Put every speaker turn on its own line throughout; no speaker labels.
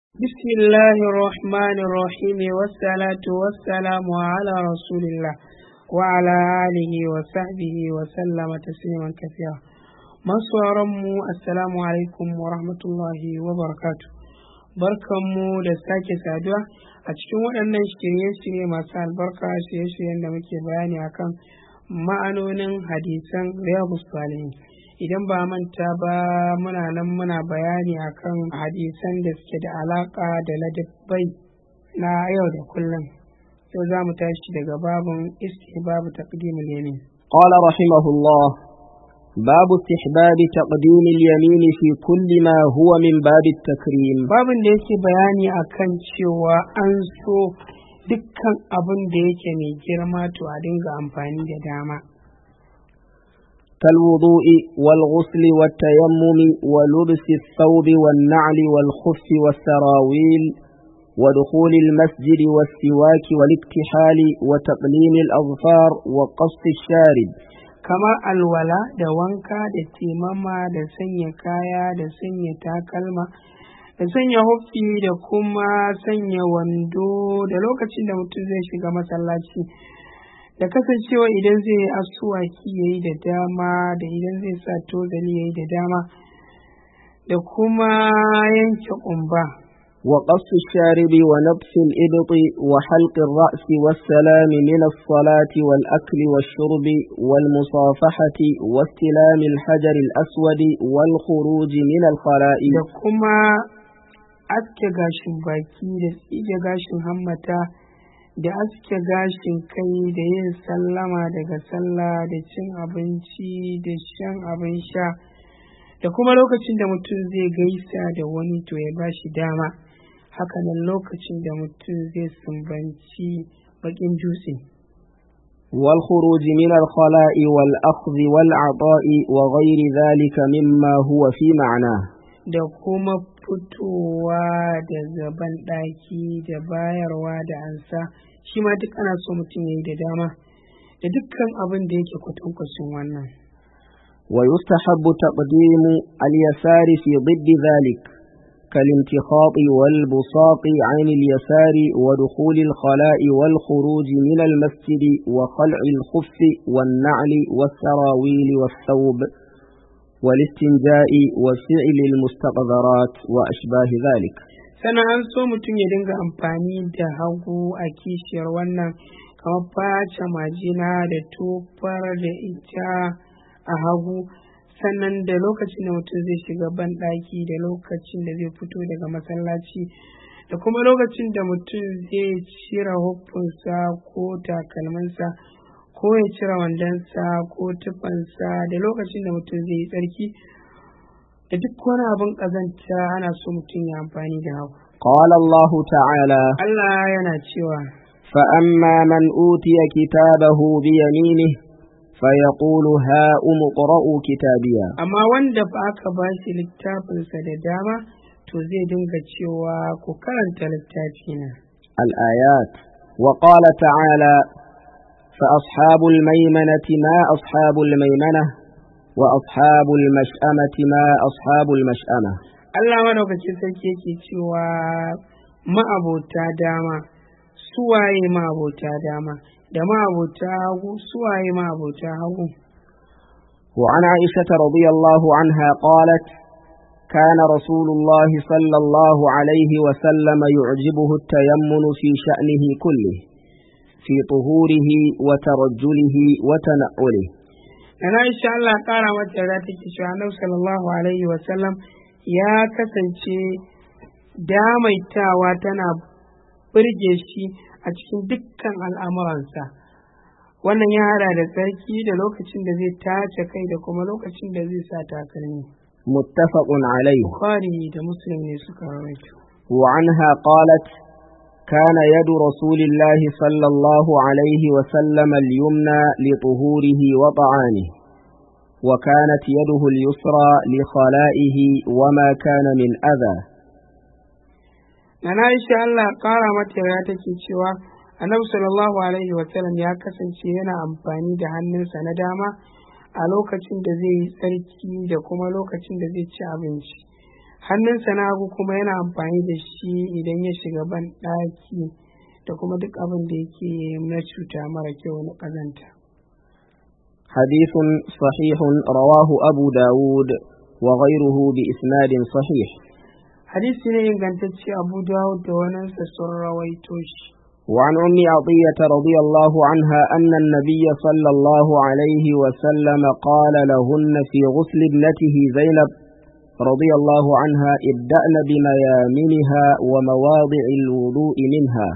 بسم الله الرحمن الرحيم والصلاة والسلام على رسول الله وعلى آله وصحبه وسلم تسليما كثيرا. masu assalamu alaikum wa rahmatullahi wa barakatu. Barkanmu da sake saduwa a cikin waɗannan shirye-shirye masu albarka, shirye-shiryen da muke bayani akan ma'anonin hadisan riyadus salihin. Idan ba manta ba, muna bayani akan hadisan da suke da alaka da ladabbai na yau da kullum. Yau za mu tashi daga babun istihbab taqdimul yamin.
قال رحمه الله: باب استحباب تقديم اليمين في كل ما هو من باب التكريم.
babin da yake bayani akan cewa an so dukkan abin da yake mai girma to a dinga amfani da dama.
كالوضوء والغسل والتيمم ولبس الثوب والنعل والخف والسراويل ودخول المسجد والسواك والاكتحال وتقليم الأظفار وقص الشارب.
Kamar alwala da wanka da timama da sanya kaya da sanya takalma da sanya huffi da kuma sanya wando da lokacin da mutum zai shiga masallaci, da kasancewa idan zai yi asuwaki ya yi da dama, da idan zai sa tozali ya yi da dama, da kuma yanke ƙumba.
وقص الشارب ونبس الإبط وحلق الرأس والسلام من الصلاة والأكل والشرب والمصافحة واستلام الحجر الأسود والخروج من الخلاء.
da kuma aske gashin baki da tsige gashin hammata da aske gashin kai da yin sallama daga sallah da cin abinci da shan abin sha, da kuma lokacin da mutum zai gaisa da wani to ya ba shi dama, hakanan lokacin da mutum zai sumbanci bakin dutse.
والخروج من الخلاء والأخذ والعطاء وغير ذلك مما هو في معناه.
da kuma fitowa daga banɗaki da bayarwa da ansa, shi ma duk ana so mutum ya yi da dama, da dukkan abin da yake kwatankwacin wannan.
ويستحب تقديم اليسار في ضد ذلك كالانتخاط والبساط عن اليسار ودخول الخلاء والخروج من المسجد وخلع الخف والنعل والسراويل والثوب والاستنجاء وفعل المستقذرات وأشباه ذلك.
Sannan an so mutum ya dinga amfani da hagu a kishiyar wannan, kamar face majina da tofar da ita a hagu, sannan da lokacin da mutum zai shiga banɗaki, da lokacin da zai fito daga masallaci, da kuma lokacin da mutum zai cire huffinsa ko takalminsa, ko ya cire wandonsa ko tufansa, da lokacin da mutum zai yi tsarki, da duk wani abin ƙazanta ana so mutum ya amfani da hagu.
قال الله تعالى:
Allah yana cewa,
فأما من أوتي كتابه بيمينه فيقول هاؤم اقرءوا كتابيا.
amma wanda fa aka ba shi littafinsa da dama to zai dinga cewa ku karanta littafina.
الآيات. وقال تعالى: فأصحاب الميمنة ما أصحاب الميمنة وأصحاب المشأمة ما أصحاب المشأمة.
Allah madaukakin sarki yake cewa ma'abota dama suwaye ma'abota dama, da ma'abota hagu suwaye ma'abota hagu.
وعن عائشة رضي الله عنها قالت: كان رسول الله صلى الله عليه وسلم يعجبه التيمن في شأنه كله، في طهوره وترجله وتنعله.
Ana insha Allah ƙara mata da take cewa Annabi sallallahu alaihi wa sallam ya kasance damaitawa tana burge shi a cikin dukkan al'amuransa. Wannan ya hada da tsarki, da lokacin da zai tace kai, da kuma lokacin da zai sa takalmi.
متفق عليه.
Bukhari da Muslim ne suka rawaito.
وعنها قالت: كان يد رسول الله صلى الله عليه وسلم اليمنى لطهوره وطعامه، وكانت يده اليسرى لخلائه وما كان من أذى.
Nana Aisha Allah ƙara mata ya take cewa Annabi sallallahu alaihi wa sallam ya kasance yana amfani da hannunsa na dama a lokacin da zai yi tsarki da kuma lokacin da zai ci abinci, hannunsa na hagu kuma yana amfani da shi idan ya shiga ban ɗaki da kuma duk abin da yake na cuta mara kyau na ƙazanta.
حديث صحيح رواه أبو داود وغيره بإسناد صحيح.
حديث ingantacce Abu Dawud da waninsa sun rawaito shi.
وعن أم عطية رضي الله عنها أن النبي صلى الله عليه وسلم قال لهن في غسل ابنته زينب رضي الله عنها ابدأن بميامنها ومواضع الوضوء منها.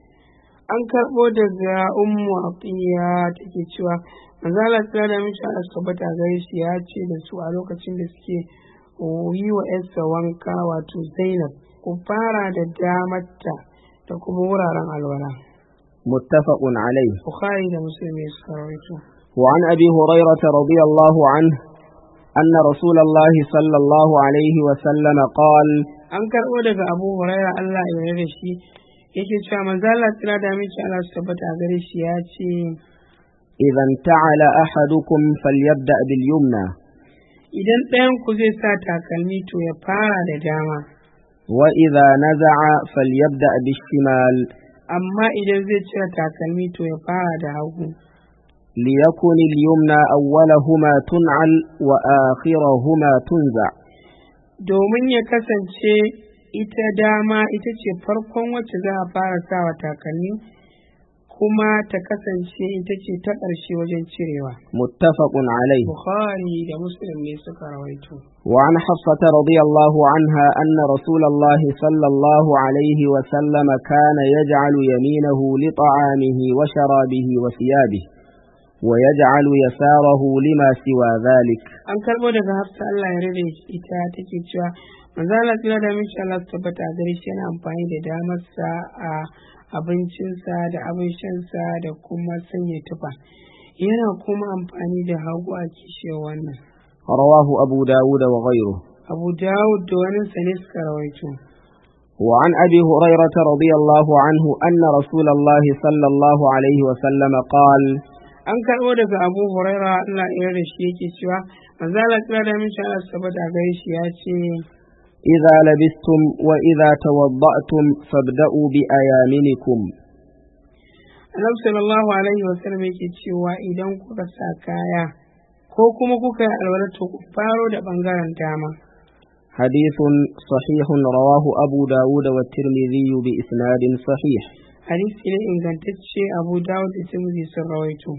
an karɓo daga ummu atiya take cewa manzo Allah tsara da mishi asabata gare shi ya ce da su a lokacin da suke yi wa yarsa wanka wato Zainab ku fara da damarta da kuma wuraren alwala.
muttafaqun alayh.
Bukhari da Muslim suka rawaito.
وعن أبي هريرة رضي الله عنه أن رسول الله صلى الله عليه وسلم قال
an karɓo daga Abu Hurairah Allah ya yarda da shi yake cewa manzo Allah tsira da mishi Allah tabbata gare shi ya ce
إذا انتعل أحدكم فليبدأ باليمنى
idan ɗayan ku zai sa takalmi to ya fara da dama
وإذا نزع فليبدأ بالشمال
amma idan zai cire takalmi to ya fara da hagu
ليكن اليمنى أولهما تنعل وآخرهما تنزع
domin ya kasance ita dama ita ce farkon wacce za a fara sawa takalmi kuma ta kasance ita ce ta ƙarshe wajen cirewa.
متفق عليه.
Bukhari da Muslim ne suka rawaito.
وعن حفصة رضي الله عنها أن رسول الله صلى الله عليه وسلم كان يجعل يمينه لطعامه وشرابه وثيابه ويجعل يساره لما سوى ذلك.
An karɓo daga Hafsa Allah ya rade ita take cewa manzo Allah tsira da mishi Allah tabbata gare shi yana amfani da damarsa a abincinsa da abin shansa da kuma sanya tufa yana kuma amfani da hagu a kishiyar wannan.
رواه أبو داود وغيره.
Abu Dawud da waninsa ne suka rawaito.
وعن أبي هريرة رضي الله عنه أن رسول الله صلى الله عليه وسلم قال
an karɓo daga Abu Huraira Allah ya yarda shi yake cewa manzo Allah tsira da mishi Allah tabbata gare shi ya ce
إذا لبستم وإذا توضأتم فابدأوا بأيامنكم.
Annabi sallallahu alaihi wasallam yake cewa idan kuka sa kaya ko kuma kuka yi alwala to ku faro da bangaren dama.
حديث صحيح رواه أبو داود والترمذي بإسناد صحيح.
Hadisi ne ingantacce Abu Dawud da Tirmidhi sun rawaito.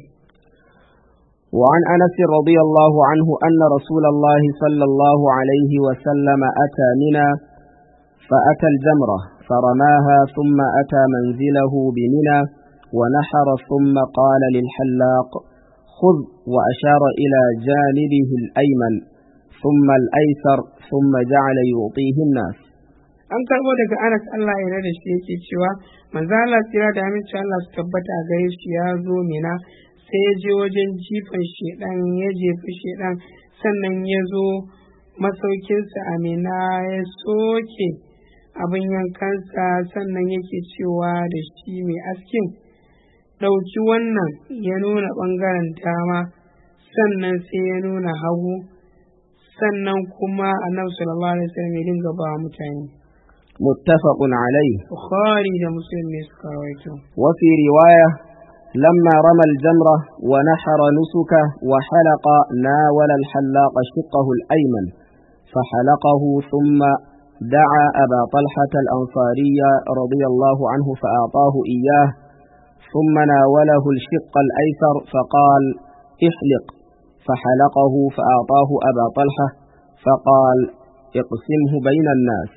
وعن أنس رضي الله عنه أن رسول الله صلى الله عليه وسلم أتى منى فأتى الجمرة فرماها ثم أتى منزله بمنى ونحر ثم قال للحلاق خذ وأشار إلى جانبه الأيمن ثم الأيسر ثم جعل يعطيه الناس.
an karɓo daga Anas Allah ya yarda shi yake cewa manzo Allah tsira da aminci Allah su tabbata a gare shi ya zo Mina sai ya je wajen jifan shedan ya jefi shedan sannan ya zo masaukinsa a Mina ya soke abin yankansa sannan yake cewa da shi mai askin ɗauki wannan ya nuna ɓangaren dama sannan sai ya nuna hagu sannan kuma annabi sallallahu alaihi wasallam ya dinga ba mutane.
متفق عليه.
Bukhari da Muslim ne suka rawaito.
وفي رواية لما رمى الجمرة ونحر نسكه وحلق ناول الحلاق شقه الأيمن فحلقه ثم دعا أبا طلحة الأنصاري رضي الله عنه فأعطاه إياه ثم ناوله الشق الأيسر فقال احلق فحلقه فأعطاه أبا طلحة فقال اقسمه بين الناس.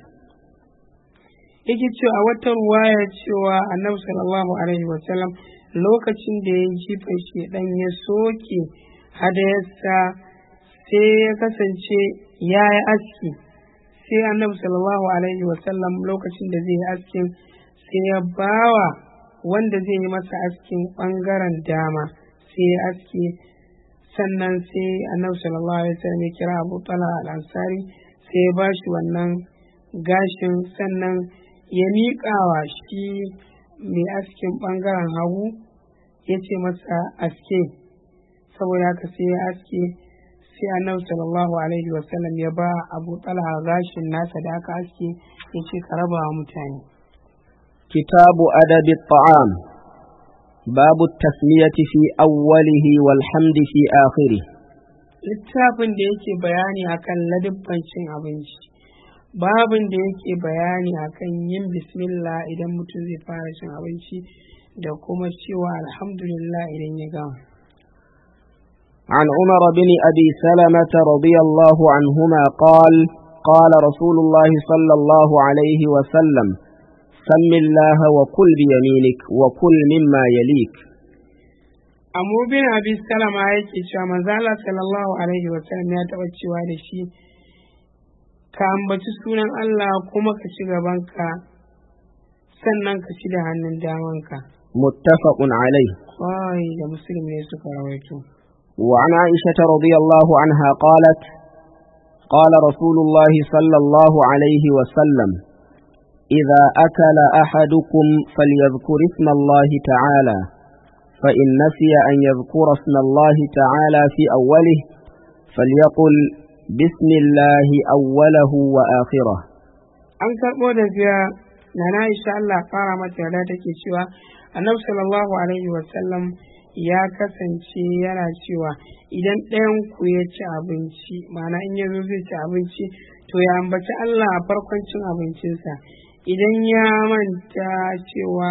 yake cewa wata ruwaya cewa annabi sallallahu alaihi wasallam lokacin da ya jifa shedan ya soke hadayarsa sai ya kasance ya yi aski sai annabi sallallahu alaihi wasallam lokacin da zai yi askin sai ya bawa wanda zai yi masa askin bangaren dama sai ya aski sannan sai annabi sallallahu alaihi wasallam ya kira Abu Talha al-Ansari sai ya bashi wannan gashin sannan ya miƙawa shi mai askin ɓangaren hagu ya ce masa aske saboda haka sai ya aske sai annabi sallallahu alaihi wasallam ya ba Abu Talha gashin nasa da aka aske ya ce ka raba wa mutane.
كتاب أدب الطعام باب التسمية في أوله والحمد في آخره.
Littafin da yake bayani akan ladabban cin abinci, babin da yake bayani akan yin bismillah idan mutum zai fara cin abinci da kuma cewa alhamdulillah idan ya gama.
عن عمر بن أبي سلمة رضي الله عنهما قال قال رسول الله صلى الله عليه وسلم سم الله وكل بيمينك وكل مما يليك.
Amu bin Abi Salama yake cewa manzo Allah sallallahu alaihi wasallam ya taɓa cewa da shi ka ambaci sunan Allah kuma ka ci gabanka sannan ka ci da hannun damanka.
Muttafaqun alayhi.
Bukhari da Muslim ne suka rawaito.
وعن عائشة رضي الله عنها قالت قال رسول الله صلى الله عليه وسلم إذا أكل أحدكم فليذكر اسم الله تعالى فإن نسي أن يذكر اسم الله تعالى في أوله فليقل بسم الله أوله وآخره.
an karɓo daga nana Aisha Allah fara mata yarda take cewa Annabi sallallahu alaihi wasallam ya kasance yana cewa idan ɗayan ku ya ci abinci ma'ana in ya zo zai ci abinci to ya ambaci Allah a farkon cin abincinsa, idan ya manta cewa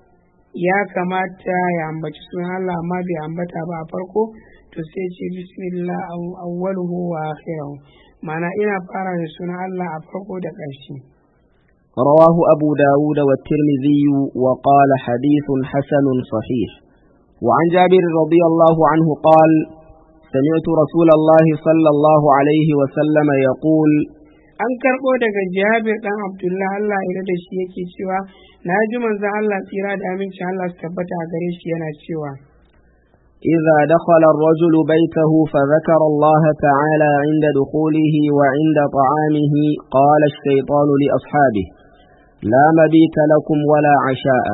ya kamata ya ambaci sunan Allah amma bai ambata ba a farko to sai ce bismillah awwaluhu wa akhirahu, ma'ana ina fara da sunan Allah a farko da ƙarshe.
رواه أبو داود والترمذي وقال حديث حسن صحيح. وعن جابر رضي الله عنه قال سمعت رسول الله صلى الله عليه وسلم يقول
an karɓo daga Jabir ɗan Abdullah Allah ya da shi yake cewa na ji manzon Allah tsira da amincin Allah su tabbata a gare shi yana cewa
إذا دخل الرجل بيته فذكر الله تعالى عند دخوله وعند طعامه قال الشيطان لأصحابه لا مبيت لكم ولا عشاء.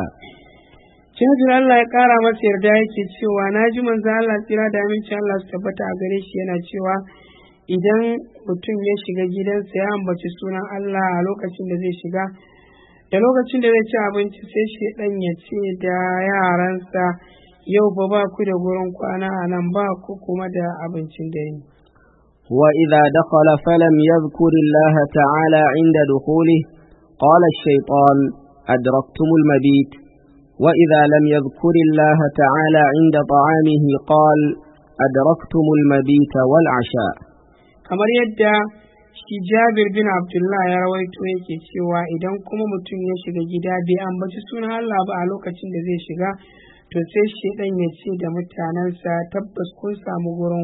Jabir Allah ya ƙara masa yarda yake cewa na ji manzon Allah tsira da amincin Allah su tabbata a gare shi yana cewa idan mutum ya shiga gidansa ya ambaci sunan Allah a lokacin da zai shiga da lokacin da zai ci abinci sai shedan ya ce da yaransa yau ba ku da gurin kwana a nan ba ku kuma da abincin dare.
وإذا دخل فلم يذكر الله تعالى عند دخوله قال الشيطان أدركتم المبيت وإذا لم يذكر الله تعالى عند طعامه قال أدركتم المبيت والعشاء. kamar yadda shi Jabir bin Abdullah ya rawaito yake cewa idan kuma mutum ya shiga gida bai ambaci sunan Allah ba a lokacin da zai shiga to sai shedan ya ce da mutanensa tabbas kun samu gurin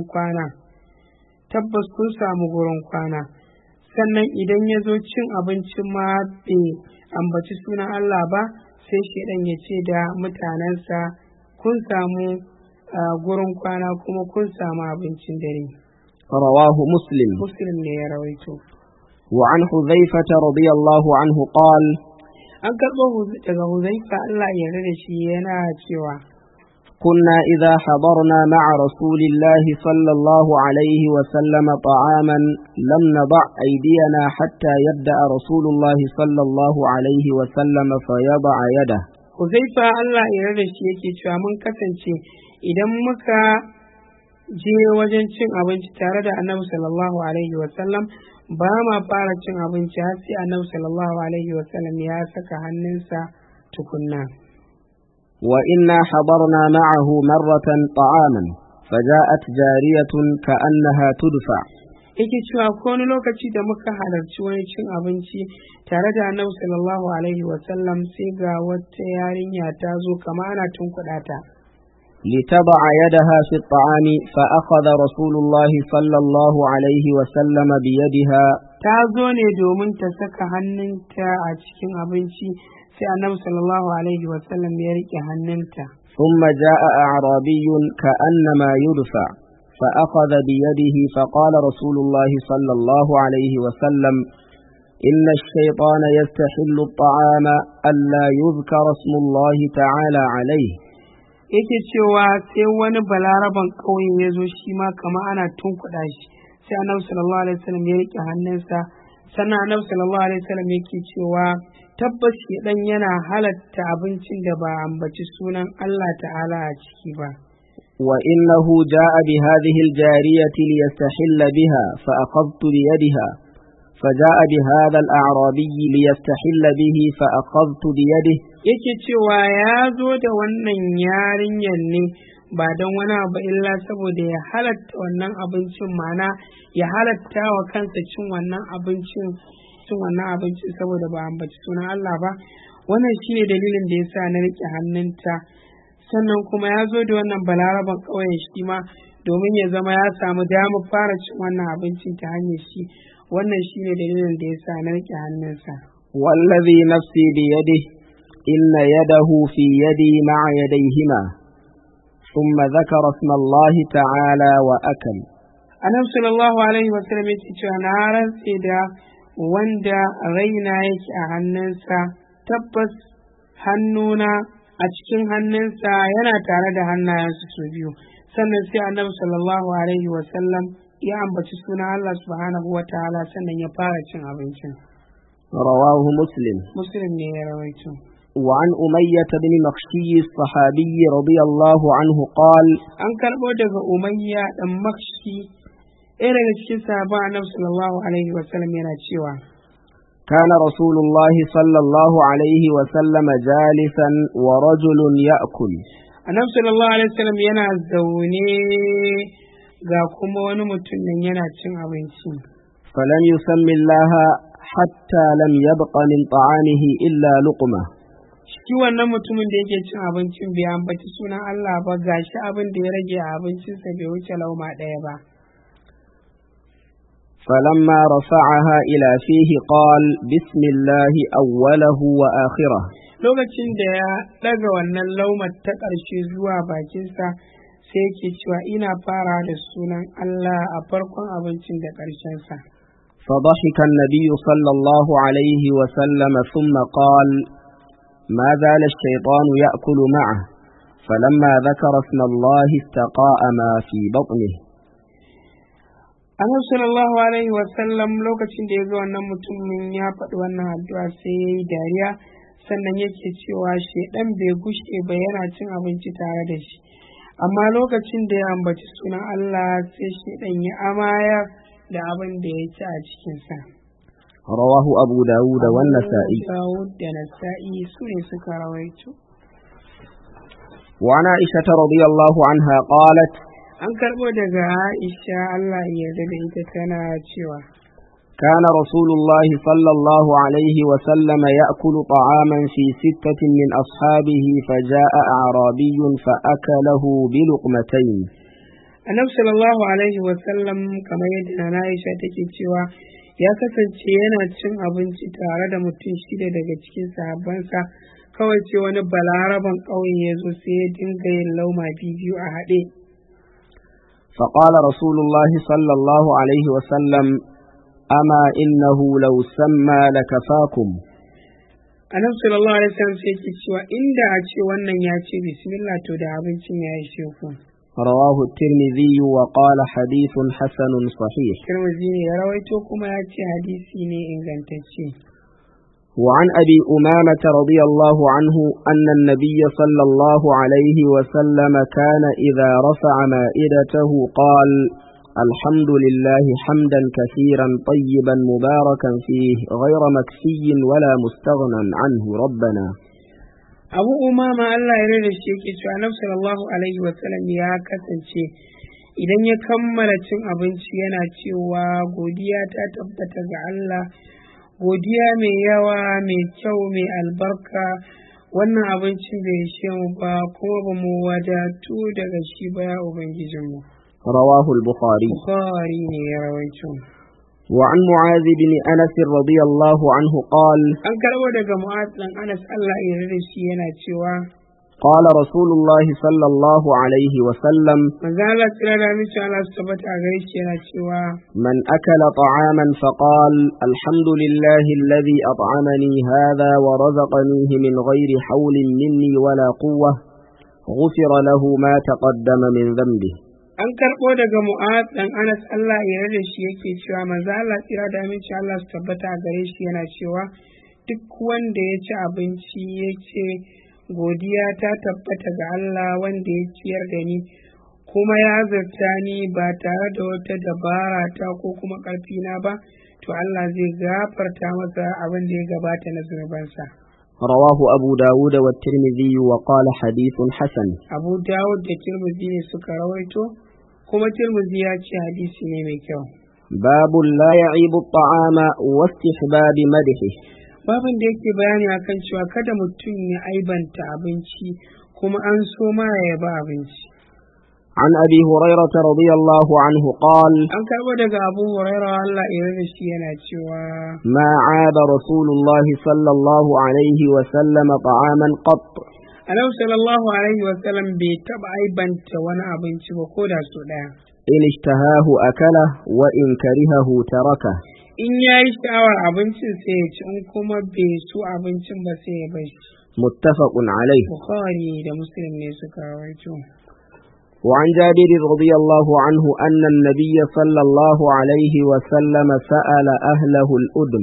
kwana, sannan idan ya zo cin abinci ma bai ambaci sunan Allah ba sai shedan ya ce da mutanensa kun samu gurin kwana kuma kun samu abincin dare. رواه مسلم.
مسلم يا رويته.
وعن حذيفة رضي الله عنه قال
an karɓo daga Huzaifa Allah ya yarda da shi yana cewa
كنا إذا حضرنا مع رسول الله صلى الله عليه وسلم طعاما لم نضع أيدينا حتى يبدأ رسول الله صلى الله عليه وسلم فيضع يده.
Huzaifa Allah ya yarda da shi yake cewa mun kasance idan muka je wajen cin abinci tare da Annabi sallallahu alaihi wasallam ba ma fara cin abinci har sai Annabi sallallahu alaihi wasallam ya saka hannunsa tukunna.
وإنا حضرنا معه مرة طعاما فجاءت جارية كأنها تدفع.
yake cewa ko wani lokaci da muka halarci wani cin abinci tare da Annabi sallallahu alaihi wasallam sai ga wata yarinya ta zo kama ana tunkuɗa ta.
لتضع يدها في الطعام فأخذ رسول الله صلى الله عليه وسلم بيدها.
ta zo ne domin ta saka hannunta a cikin abinci sai Annabi sallallahu alaihi wasallam ya rike hannunta.
ثم جاء أعرابي كأنما يدفع فأخذ بيده فقال رسول الله صلى الله عليه وسلم إن الشيطان يستحل الطعام ألا يذكر اسم الله تعالى عليه.
yake cewa sai wani balaraban ƙauye ya zo shi ma kama ana tunkuɗa shi sai annabi sallallahu alaihi wasallam ya rike hannunsa. Sannan annabi sallallahu alaihi wasallam yake cewa tabbas shedan yana halatta abincin da ba ambaci sunan Allah ta'ala a ciki ba.
وإنه جاء بهذه الجارية ليستحل بها فأخذت بيدها فجاء بهذا الأعرابي ليستحل به فأخذت بيده.
Yake cewa ya zo da wannan yarinyar ne ba don wani abu illa saboda ya halatta wannan abincin, mana ya halatta wa kansa cin wannan abincin saboda ba ambaci sunan Allah ba. Wannan shine dalilin da yasa na rike hannunta. Sannan kuma ya zo da wannan balaraban ƙauyen shi ma domin ya zama ya samu damar fara cin wannan abincin ta hanyar shi. Wannan shine dalilin da yasa na rike hannunsa.
والذي نفسي بيده إن يده في يدي مع يديهما ثم ذكر اسم الله تعالى وأكل.
Annabi sallallahu alaihi wasallam yake cewa na rantse da wanda raina yake a hannunsa, tabbas hannuna a cikin hannunsa yana tare da hannayensu su biyu. Sannan sai annabi sallallahu alaihi wasallam ya ambaci sunan Allah subhanahu wa ta'ala sannan ya fara cin abincin.
رواه مسلم.
Muslim ne ya rawaito.
وعن أمية بن مخشي الصحابي رضي الله عنه قال
An karɓo daga Umayya dan Makshi, ɗaya daga cikin sahabban annabi sallallahu alaihi wasallam yana cewa
كان رسول الله صلى الله عليه وسلم جالسا ورجل يأكل.
annabi sallallahu alaihi wasallam yana zaune ga kuma wani mutum nan yana cin abinci.
فلم يسم الله حتى لم يبق من طعامه إلا لقمة.
Shi wannan mutumin da yake cin abincin bai ambaci sunan Allah ba, gashi abin da ya rage a abincinsa bai wuce lauma ɗaya ba.
فلما رفعها إلى فيه قال بسم الله أوله وآخره.
Lokacin da ya ɗaga wannan laumar ta ƙarshe zuwa bakinsa sai yake cewa ina fara da sunan Allah a farkon abincin da ƙarshensa.
فضحك النبي صلى الله عليه وسلم ثم قال ما زال الشيطان يأكل معه فلما ذكر اسم الله استقاء ما في بطنه.
Annabi sallallahu alaihi wasallam lokacin da ya ga wannan mutumin ya faɗi wannan addu'a sai ya yi dariya, sannan yake cewa shedan bai gushe ba yana cin abinci tare da shi, amma lokacin da ya ambaci sunan Allah sai shedan ya amayar da abin da ya ci a cikinsa.
رواه أبو داود والنسائي.
Dawud da Nasa'i su ne suka rawaito.
وعن عائشة رضي الله عنها قالت
An karɓo daga Aisha Allah ya yarda da ita tana cewa
كان رسول الله صلى الله عليه وسلم يأكل طعاما في 6 من أصحابه فجاء أعرابي فأكله بلقمتين.
Annabi sallallahu alaihi wasallam kamar yadda na Aisha take cewa ya kasance yana cin abinci tare da mutum 6 daga cikin sahabbansa, kawai ce wani balaraban ƙauye ya zo sai ya dinga yin lauma biyu a haɗe.
فقال رسول الله صلى الله عليه وسلم أما إنه لو سمى لكفاكم.
Annabi sallallahu alaihi wasallam sai yake cewa inda a ce wannan ya ce bismillah to da abincin ya ishe ku.
رواه الترمذي وقال حديث حسن صحيح.
Tirmidhi ne ya rawaito kuma ya ce hadisi ne ingantacce.
وعن أبي أمامة رضي الله عنه أن النبي صلى الله عليه وسلم كان إذا رفع مائدته قال الحمد لله حمدا كثيرا طيبا مباركا فيه غير مكفي ولا مستغنى عنه ربنا.
Abu Umama Allah ya rada shi yake cewa Annabi sallallahu alaihi wasallam ya kasance idan ya kammala cin abinci yana cewa godiya ta tabbata ga Allah, godiya mai yawa mai kyau mai albarka, wannan abincin bai ishe mu ba kuma ba mu wadatu daga shi ba ya ubangijinmu.
رواه البخاري.
Bukhari ne ya rawaito.
وعن معاذ بن أنس رضي الله عنه قال
An karɓo daga Mu'adh dan Anas Allah ya yarda da shi yana cewa
قال رسول الله صلى الله عليه وسلم
manzo Allah tsira da mishi Allah su tabbata a gare shi yana cewa
من أكل طعاما فقال الحمد لله الذي أطعمني هذا ورزقنيه من غير حول مني ولا قوة غفر له ما تقدم من ذنبه.
an karɓo daga Mu'adh dan Anas Allah ya yarda shi yake cewa manzo Allah tsira da aminci Allah su tabbata a gare shi yana cewa duk wanda ya ci abinci ya ce godiya ta tabbata ga Allah wanda ya ciyar da ni kuma ya azurta ni ba tare da wata dabara ta ko kuma ƙarfi na ba, to Allah zai gafarta masa abin da ya gabata na zunubansa.
رواه أبو داود والترمذي وقال حديث حسن.
Abu Dawud da Tirmidhi ne suka rawaito, kuma Tirmidhi ya ce hadisi ne mai kyau.
باب لا يعيب الطعام واستحباب مدحه.
Babin da yake bayani akan cewa kada mutum ya aibanta abinci kuma an so ma ya yaba abinci.
عن أبي هريرة رضي الله عنه قال
An karɓo daga Abu Hurairah Allah ya yarda shi yana cewa
ما عاب رسول الله صلى الله عليه وسلم طعاما قط
Annabi sallallahu alaihi wa sallam bai taɓa aibanta wani abinci ba ko da so ɗaya.
إن اشتهاه أكله وإن كرهه تركه.
In ya yi sha'awar abincin sai ya ci, in kuma bai so abincin ba sai ya bar shi.
متفق عليه.
Bukhari da Muslim ne suka rawaito.
وعن جابر رضي الله عنه أن النبي صلى الله عليه وسلم سأل أهله الأدم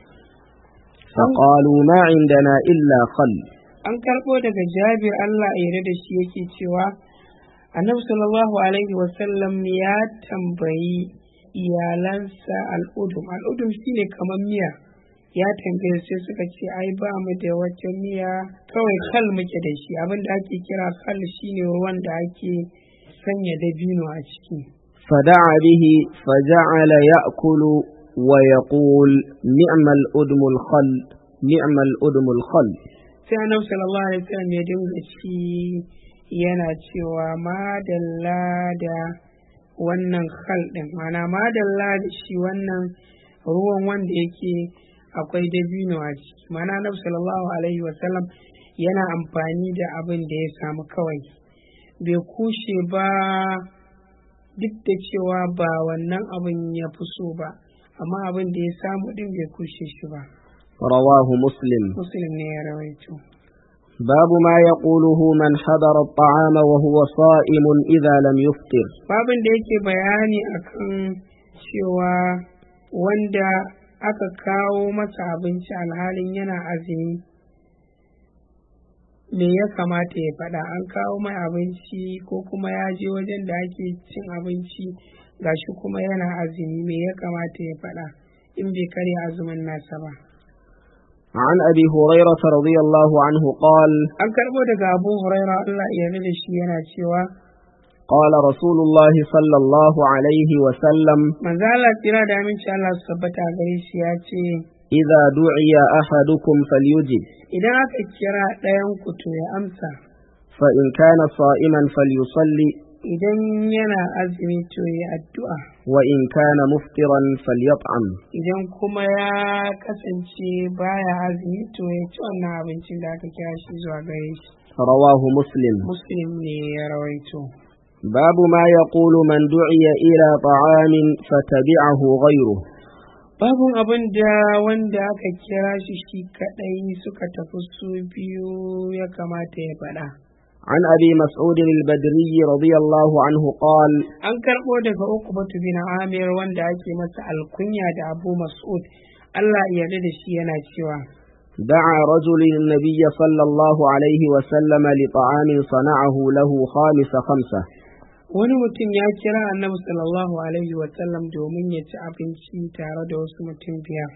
فقالوا ما عندنا إلا خل.
An karɓo daga Jabir Allah ya yarda da shi yake cewa Annabi sallallahu alaihi wa sallam ya tambayi iyalansa al'udum. Al'udum shine kamar miya. Ya tambaye sai suka ce ai ba mu da wata miya, kawai kal muke da shi. Abin da ake kira kal shine ruwan da ake sanya dabino a ciki.
فدعا به فجعل يأكل ويقول نعم الأدم الخل نعم الأدم الخل.
Sai Annabi sallallahu alaihi wasallam ya dinga ci yana cewa madalla da wannan khal din, ma'ana madalla da shi wannan ruwan wanda yake akwai dabino a ciki. Ma'ana Annabi sallallahu alaihi wasallam yana amfani da abin da ya samu kawai, bai kushe ba duk da cewa ba wannan abin ya fi so ba, amma abin da ya samu din bai kushe shi ba.
رواه مسلم.
Muslim ne ya rawaito.
باب ما يقوله من حضر الطعام وهو صائم إذا لم يفطر.
Babin da yake bayani akan cewa wanda aka kawo masa abinci alhalin yana azumi, me ya kamata ya faɗa? An kawo mai abinci ko kuma ya je wajen da ake cin abinci gashi kuma yana azumi, me ya kamata ya faɗa in bai karya azumin nasa ba?
عن أبي هريرة رضي الله عنه قال
An karɓo daga Abu Hurairah Allah ya yarda da shi yana cewa
قال رسول الله صلى الله عليه وسلم
manzo Allah tsira da aminci Allah su tabbata a gare shi ya ce
إذا دعي أحدكم فليجب
idan aka kira ɗayan ku to ya amsa,
فإن كان صائما فليصلي
idan yana azumi to ya addu'a,
وإن كان مفطرا فليطعم.
idan kuma ya kasance baya azumi to ya ci wannan abincin da aka kira shi zuwa gare shi.
رواه مسلم.
Muslim ne ya rawaito.
باب ما يقول من دعي إلى طعام فتبعه غيره.
Babun abin da wanda aka kira shi kaɗai suka tafi su biyu ya kamata ya faɗa.
عن أبي مسعود البدري رضي الله عنه قال
An karɓo daga Uqbatu bin Amir wanda ake masa alkunya da Abu Mas'ud Allah ya yarda da shi yana cewa
دعا رجل النبي صلى الله عليه وسلم لطعام صنعه له خامس خمسة.
wani mutum ya kira Annabi sallallahu alaihi wa sallam domin ya ci abinci tare da wasu mutum biyar.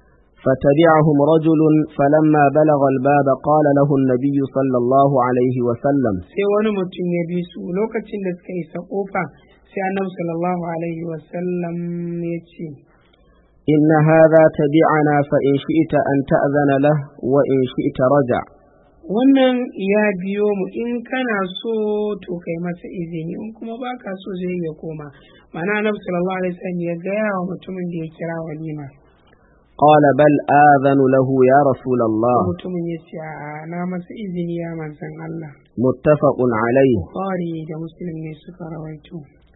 فتبعهم رجل فلما بلغ الباب قال له النبي صلى الله عليه وسلم
Sai wani mutum ya bi su, lokacin da suka isa kofa sai Annabi sallallahu alaihi wa sallam ya ce
إن هذا تبعنا فإن شئت أن تأذن له وإن شئت رجع.
wannan ya biyo mu, in kana so to kai masa izini, in kuma baka so zai ya koma. Ma'ana Annabi sallallahu alaihi wasallam ya gaya wa mutumin da ya kira walima.
قال بل آذن له يا رسول الله.
Mutumin ya ce a na masa izini ya manzon Allah.
متفق عليه.
Bukhari da Muslim ne suka rawaito.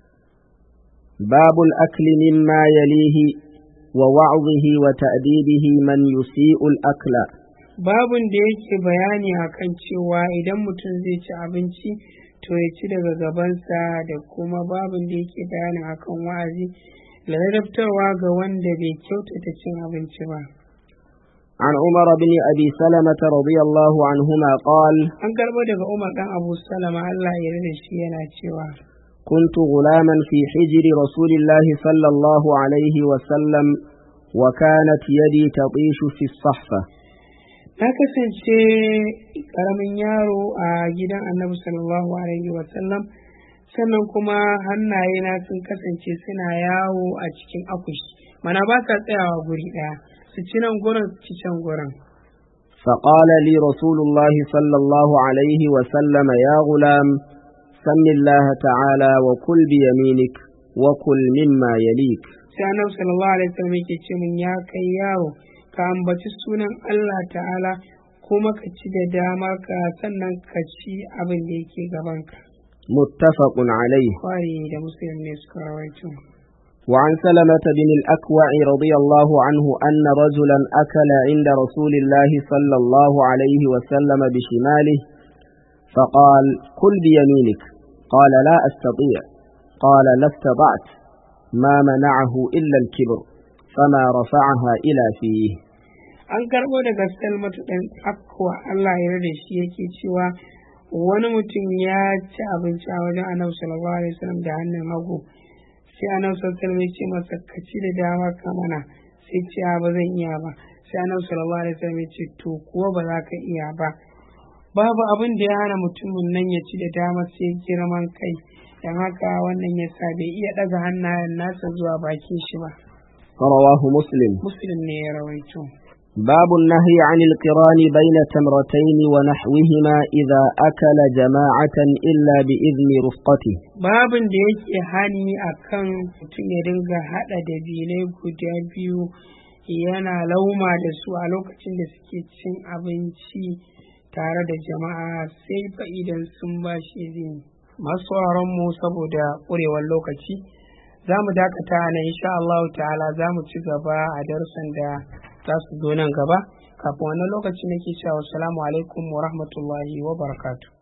باب الأكل مما يليه ووعظه وتأديبه من يسيء الأكل.
Babun da yake bayani akan cewa idan mutum zai ci abinci wato ya ci daga gabansa da kuma babin da yake bayanin akan wa'azi da ladabtarwa ga wanda bai kyautata cin abinci ba.
عن عمر بن أبي سلمة رضي الله عنهما قال
an karɓo daga Umar ɗan Abu Salama Allah ya yarda da shi yana cewa
كنت غلاما في حجر رسول الله صلى الله عليه وسلم وكانت يدي تطيش في الصحفة.
na kasance ƙaramin yaro a gidan Annabi sallallahu alaihi wasallam, sannan kuma hannayena sun kasance suna yawo a cikin akushi, mana ba sa tsayawa guri ɗaya, su ci nan gurin su ci can gurin.
فقال لي رسول الله صلى الله عليه وسلم يا غلام سم الله تعالى وكل بيمينك وكل مما يليك.
sai Annabi sallallahu alaihi wasallam yake ce min, ya kai yaro, ka ambaci sunan Allah ta'ala kuma ka ci da damar ka, sannan ka ci abin da yake gabanka.
متفق عليه.
Bukhari da Muslim ne suka rawaito.
وعن سلمة بن الأكوع رضي الله عنه أن رجلا أكل عند رسول الله صلى الله عليه وسلم بشماله فقال كل بيمينك، قال لا أستطيع، قال لا استطعت، ما منعه إلا الكبر، فما رفعها إلى فيه.
an karɓo daga Salmatu ɗan Akwa Allah ya yarda da shi yake cewa wani mutum ya ci abinci a wajen Annabi sallallahu alaihi wasallam da hannun hagu, sai Annabi sallallahu alaihi wasallam ya ce masa ka ci da dama ka mana, sai ce ba zan iya ba, sai Annabi sallallahu alaihi wasallam ya ce to kuwa ba za ka iya ba. Babu abin da ya hana mutumin nan ya ci da dama sai girman kai, don haka wannan ya sa bai iya ɗaga hannayen nasa zuwa bakin shi ba.
رواه مسلم.
Muslim ne ya rawaito.
باب النهي عن القران بين تمرتين ونحوهما إذا أكل جماعة إلا بإذن رفقته.
babin da yake hani akan mutum ya dinga haɗa dabilai guda biyu yana lauma da su a lokacin da suke cin abinci tare da jama'a, sai fa idan sun ba shi izini. Masu mu saboda ƙurewar lokaci za mu dakata a nan, insha Allah ta'ala za mu ci gaba a darussan da za su zo nan gaba. Kafin wannan lokaci nake cewa assalamu alaikum wa rahmatullahi wa barakatuh.